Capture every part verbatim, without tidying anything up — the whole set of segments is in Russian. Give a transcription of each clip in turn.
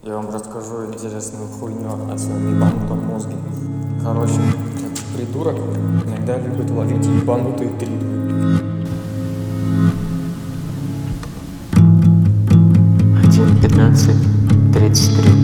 Я вам расскажу интересную хуйню о своем ебанутом мозге. Короче, этот придурок иногда любит ловить ебанутые трипы. один пятнадцать тридцать три.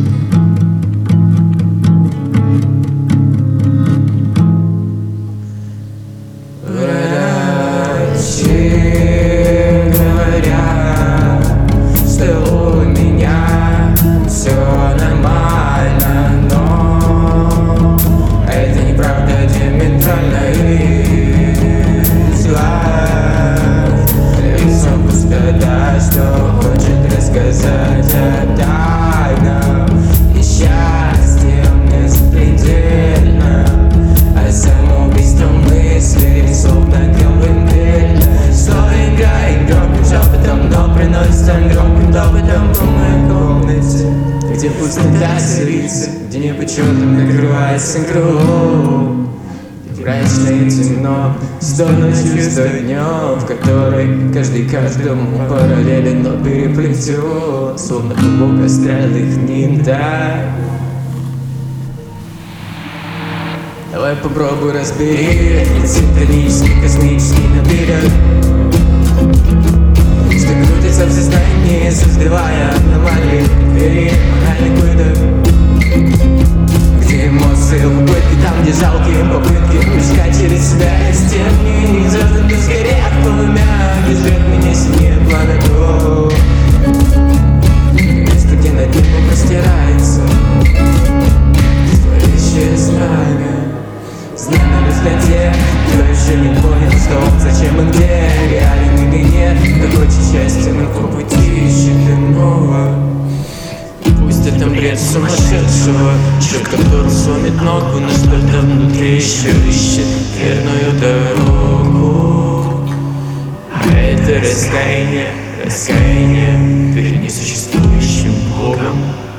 Что хочет рассказать о тайнах и счастье мне запредельно, а самоубийство мыслей словно колыбельно. Что играет громким шепотом, но приносится громким допытом по моей комнате, где пустота селится, где небо черным накрывается кругом. Мрачное темно, столько чувств днем, в которой каждый каждому параллелен, но переплетен, словно клубок астральных нитей. Давай попробуй разбери синтонический, космический наперед, что крутится в сознании, создавая аномалии, переманальный выдох, где эмоции в попытке, там где жалкие попытки прыжка через себя из стены, звезды без горят полумя, где ждет меня синее пламя гор, место, где над небом простирается зловещее знамя. Знамя лишь для тех, кто еще не понял, что он, зачем и где, реален или нет, какой счастье на твоем пути ищет иного. Пусть это бред сумасшедшего, человек, который сломит ногу, но что-то внутри еще ищет верную дорогу. А это раскаяние, раскаяние перед несуществующим Богом.